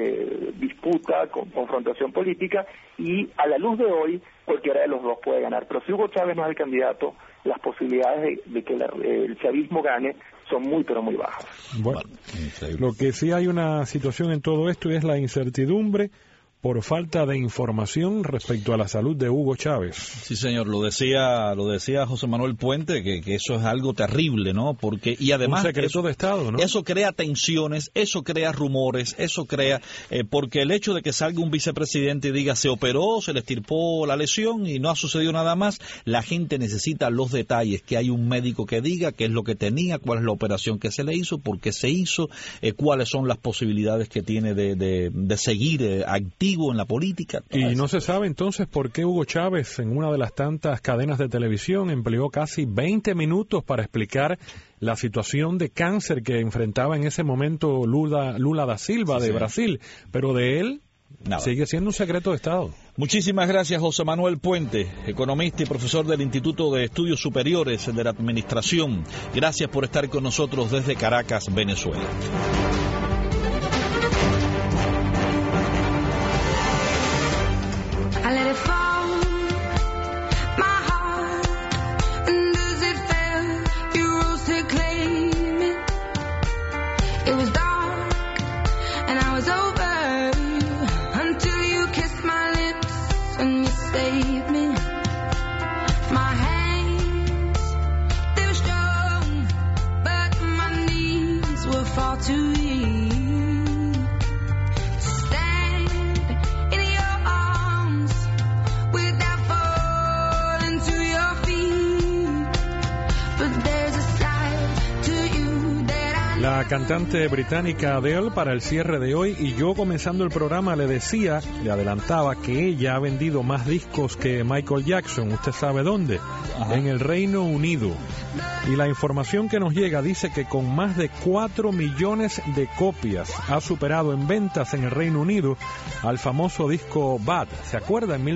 disputa, confrontación política, y a la luz de hoy cualquiera de los dos puede ganar. Pero si Hugo Chávez no es el candidato, las posibilidades de que el chavismo gane son muy, pero muy bajas. Bueno, lo que sí hay una situación en todo esto es la incertidumbre por falta de información respecto a la salud de Hugo Chávez. Sí, señor, lo decía José Manuel Puente, que eso es algo terrible, ¿no? Porque, y además, un secreto de Estado, ¿no? Eso crea tensiones, eso crea rumores, eso crea, porque el hecho de que salga un vicepresidente y diga se operó, se le estirpó la lesión y no ha sucedido nada más, la gente necesita los detalles, que hay un médico que diga qué es lo que tenía, cuál es la operación que se le hizo, por qué se hizo, cuáles son las posibilidades que tiene de seguir activo en la política. Y no se sabe entonces por qué Hugo Chávez, en una de las tantas cadenas de televisión, empleó casi 20 minutos para explicar la situación de cáncer que enfrentaba en ese momento Lula da Silva de Brasil, pero de él nada. Sigue siendo un secreto de Estado. Muchísimas gracias, José Manuel Puente, economista y profesor del Instituto de Estudios Superiores de la Administración. Gracias por estar con nosotros desde Caracas, Venezuela. I let it fall, my heart now is over until you kiss my lips and you save me. My hands, they were strong, but my knees were far too weak. La cantante británica Adele para el cierre de hoy, y yo comenzando el programa le adelantaba que ella ha vendido más discos que Michael Jackson. ¿Usted sabe dónde? Ajá. En el Reino Unido. Y la información que nos llega dice que con más de 4 millones de copias ha superado en ventas en el Reino Unido al famoso disco Bad. ¿Se acuerda? En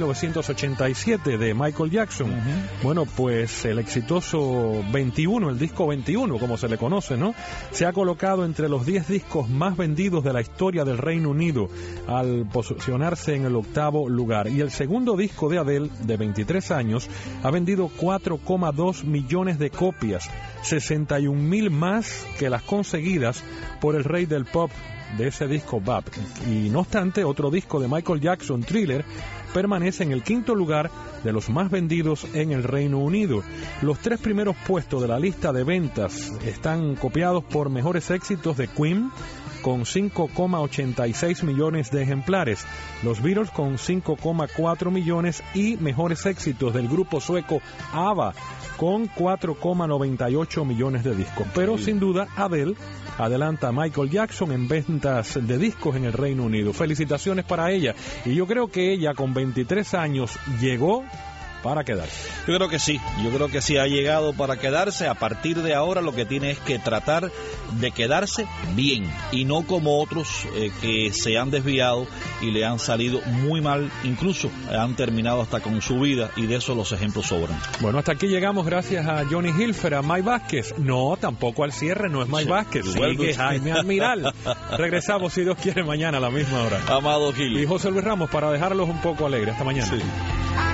1987 de Michael Jackson. Bueno, pues el exitoso 21, el disco 21, como se le conoce, ¿no? Se ha colocado entre los 10 discos más vendidos de la historia del Reino Unido al posicionarse en el 8º lugar. Y el segundo disco de Adele, de 23 años, ha vendido 4,2 millones de copias, 61,000 más que las conseguidas por el rey del pop de ese disco Bad. Y no obstante, otro disco de Michael Jackson, Thriller, permanece en el 5º lugar de los más vendidos en el Reino Unido. Los 3 primeros puestos de la lista de ventas están copiados por mejores éxitos de Queen, con 5,86 millones de ejemplares, los Beatles con 5,4 millones y mejores éxitos del grupo sueco ABBA con 4,98 millones de discos. Pero sin duda Adele adelanta a Michael Jackson en ventas de discos en el Reino Unido. Felicitaciones para ella, y yo creo que ella con 23 años llegó para quedarse. Yo creo que sí, ha llegado para quedarse. A partir de ahora lo que tiene es que tratar de quedarse bien, y no como otros que se han desviado y le han salido muy mal, incluso han terminado hasta con su vida, y de eso los ejemplos sobran. Bueno, hasta aquí llegamos gracias a Johnny Hilfer, a Mike Vázquez. No, tampoco al cierre, no es Mike Vázquez, sigue Jaime Admiral. Regresamos, si Dios quiere, mañana a la misma hora. Amado Gil y José Luis Ramos para dejarlos un poco alegres. Hasta mañana. Sí.